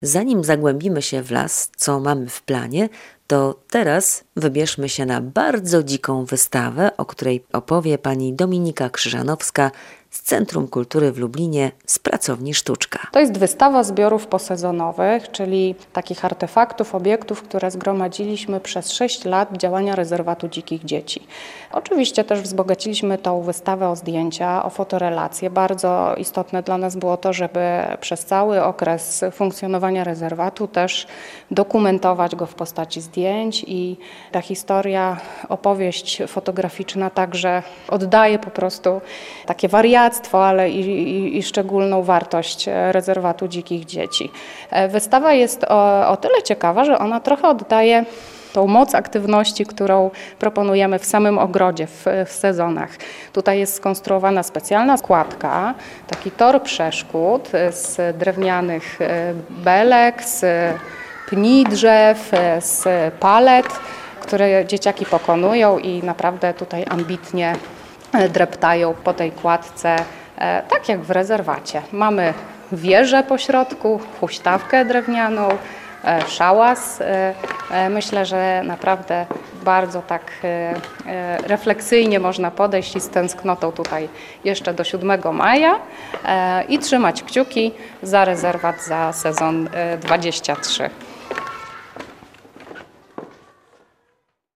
Zanim zagłębimy się w las, co mamy w planie, to teraz wybierzmy się na bardzo dziką wystawę, o której opowie pani Dominika Krzyżanowska z Centrum Kultury w Lublinie z Pracowni Sztuczka. To jest wystawa zbiorów posezonowych, czyli takich artefaktów, obiektów, które zgromadziliśmy przez 6 lat działania Rezerwatu Dzikich Dzieci. Oczywiście też wzbogaciliśmy tą wystawę o zdjęcia, o fotorelacje. Bardzo istotne dla nas było to, żeby przez cały okres funkcjonowania rezerwatu też dokumentować go w postaci zdjęć i ta historia, opowieść fotograficzna także oddaje po prostu takie wariactwo, ale i szczególną wartość Rezerwatu Dzikich Dzieci. Wystawa jest o tyle ciekawa, że ona trochę oddaje tą moc aktywności, którą proponujemy w samym ogrodzie, w sezonach. Tutaj jest skonstruowana specjalna składka, taki tor przeszkód z drewnianych belek, z pni drzew, z palet, które dzieciaki pokonują i naprawdę tutaj ambitnie dreptają po tej kładce, tak jak w rezerwacie. Mamy wieżę po środku, huśtawkę drewnianą, szałas. Myślę, że naprawdę bardzo tak refleksyjnie można podejść i z tęsknotą tutaj jeszcze do 7 maja i trzymać kciuki za rezerwat za sezon 23.